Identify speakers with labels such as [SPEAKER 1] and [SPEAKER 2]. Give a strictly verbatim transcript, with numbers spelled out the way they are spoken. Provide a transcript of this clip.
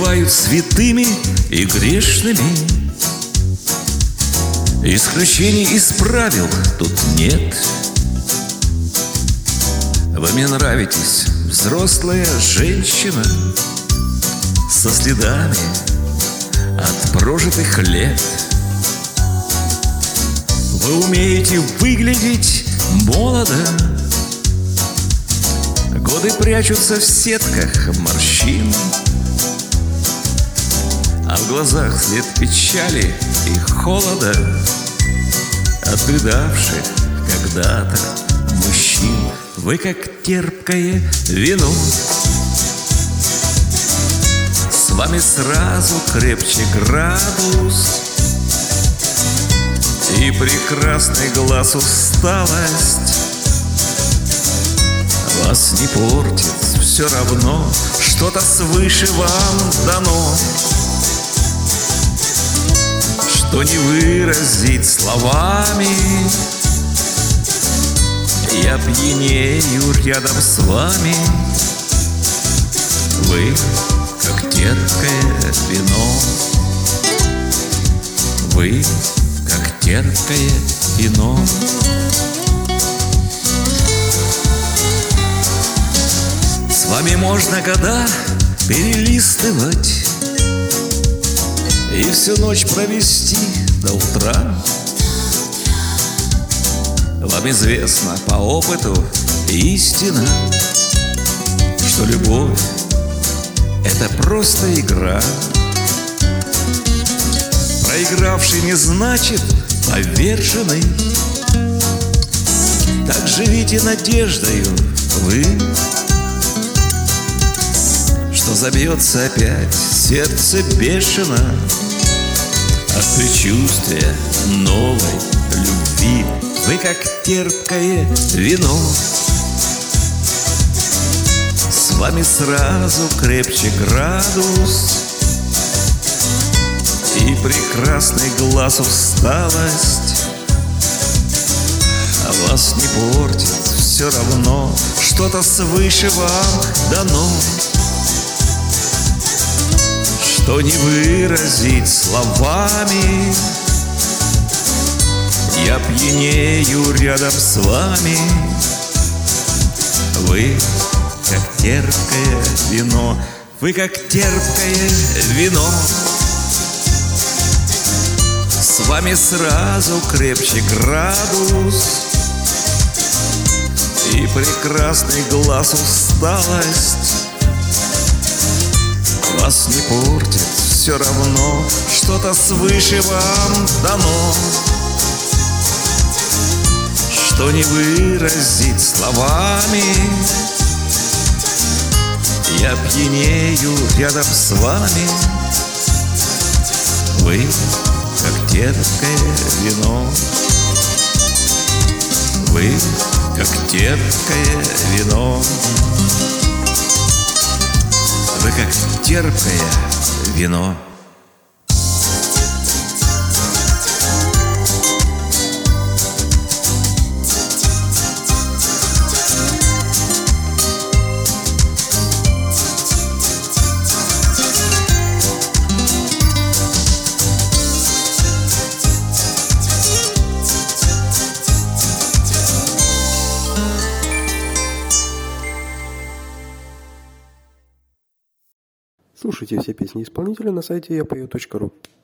[SPEAKER 1] бывают святыми и грешными. Исключений из правил тут нет. Вы мне нравитесь, взрослая женщина, со следами от прожитых лет. Вы умеете выглядеть молодо. Годы прячутся в сетках морщин, а в глазах след печали и холода от предавших когда-то мужчин. Вы как терпкое вино, с вами сразу крепче градус, и прекрасный глаз усталость вас не портит, все равно что-то свыше вам дано, что не выразить словами. Я пьянею рядом с вами. Вы как терпкое вино. Вы как терпкое вино. С вами можно года перелистывать и всю ночь провести до утра. Вам известно по опыту истина, что любовь — это просто игра. Проигравший не значит поверженный. Так живите надеждою вы, что забьется опять сердце бешено от предчувствия новой любви. Вы как терпкое вино, с вами сразу крепче градус, и прекрасный глаз усталость а вас не портит, все равно что-то свыше вам дано, что не выразить словами. Я пьянею рядом с вами. Вы как терпкое вино. Вы как терпкое вино. С вами сразу крепче градус, и прекрасный глаз усталость вас не портит, все равно что-то свыше вам дано, что не выразить словами. Я пьянею рядом с вами. Вы как терпкое вино. Вы как терпкое вино. Вы как терпкое вино.
[SPEAKER 2] Слушайте все песни исполнителя на сайте я пою точка ру.